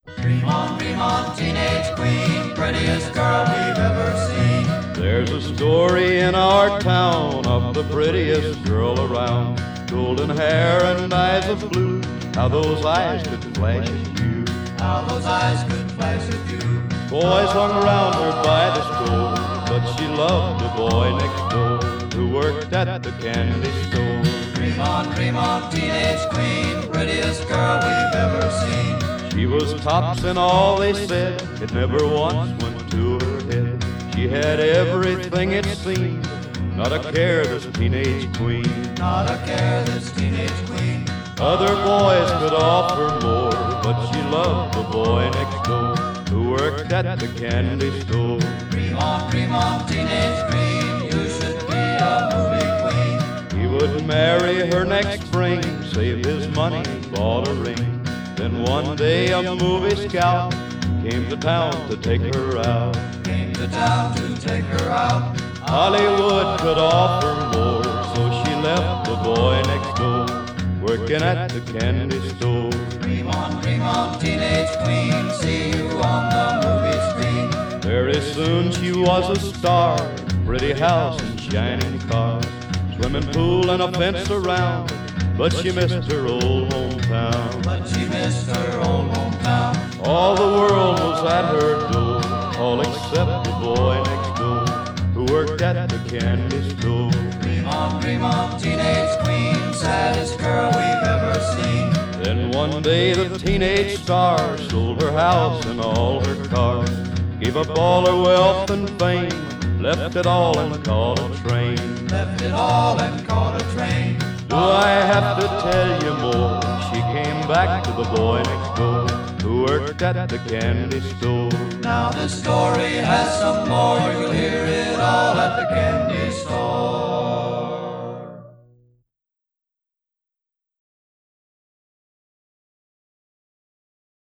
Dream on, teenage queen, prettiest girl we've ever seen. There's a story in our town of the prettiest girl around. Golden hair and eyes of blue, how those eyes could flash at you. How those eyes could flash at you. Boys hung around her by the store, but she loved the boy next door who worked at the candy store. Dream on, teenage queen, prettiest girl we've ever seen. She was tops in all they said, it never once went to her head. She had everything it seemed, not a care this teenage queen. Not a care this teenage queen. Other boys could offer more, but she loved the boy next door who worked at the candy store. Dream on, teenage queen, you should be a movie queen. He would marry her next spring, save his money, bought a ring. Then one day a movie scout came to town to take her out. Came to town to take her out. Hollywood could offer more, so she left the boy next door, working at the candy store. Dream on, teenage queen, see you on the movie screen. Very soon she was a star, pretty house and shining cars, swimming pool and a fence around, but she missed her old hometown. But she missed her old hometown. All the world was at her door, all except the boy next door who worked at the candy store. Dream on, teenage queen, saddest girl we've ever seen. Then one day the teenage star sold her house and all her cars, gave up all her wealth and fame, left it all and caught a train. Left it all and caught a train. Do I have to tell you more? She came back to the boy next door who worked at the candy store. Now the story has some more, you'll hear it all at the candy